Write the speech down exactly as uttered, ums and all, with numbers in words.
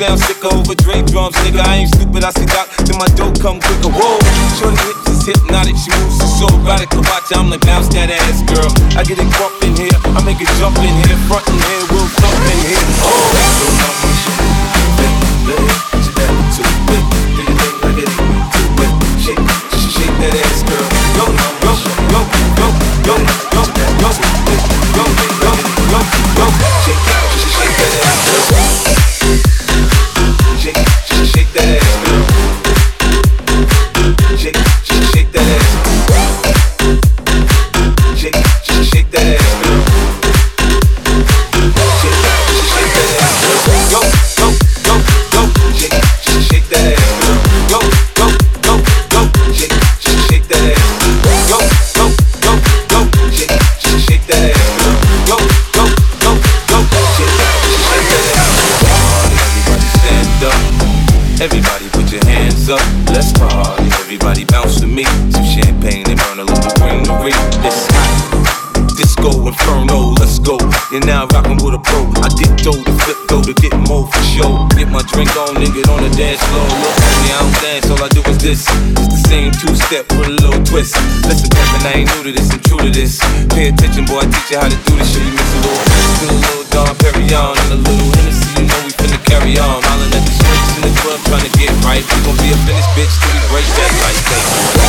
sound sicker over Dre drums, nigga. I ain't stupid, I see Doc, then my dope come quicker. Whoa, shorty hips is hypnotic, she moves so erotic. Watch, I'm like bounce that ass, girl. I get it crump in here, I make it jump in here, front in here, we'll thump in here. Oh, shake, shake that ass, girl. Go, go, go, go, go, go, go, go, go, go, go, shake, shake that ass, girl. Shake, shake that ass, girl. Shake, shake that ass. Shake, shake that ass, girl. Shake, shake that ass, girl. Go, go, go, go, shake, shake that ass, girl. Go, go, go, go, shake, shake that ass. Go, go, go, go, shake, shake that ass, girl. Go, go, go, go, shake, shake that ass. Everybody stand up. Everybody put your hands up. Let's party. Everybody bounce with me. Some champagne and burn a little greenery. It's hot. Disco Inferno, let's go. You're now rockin' with a pro. I get dough to flip dough to get more for show. Get my drink on and get on the dance floor. Look at me, I don't dance, all I do is this. It's the same two-step with a little twist. Listen, Kevin, I ain't new to this, I'm true to this. Pay attention, boy, I teach you how to do this shit. You mix a little French with a little Dom Perignon and a little Hennessy, you know we finna carry on. Hollin' at the streets in the club trying to get right. We gon' be a finished bitch till we break that light.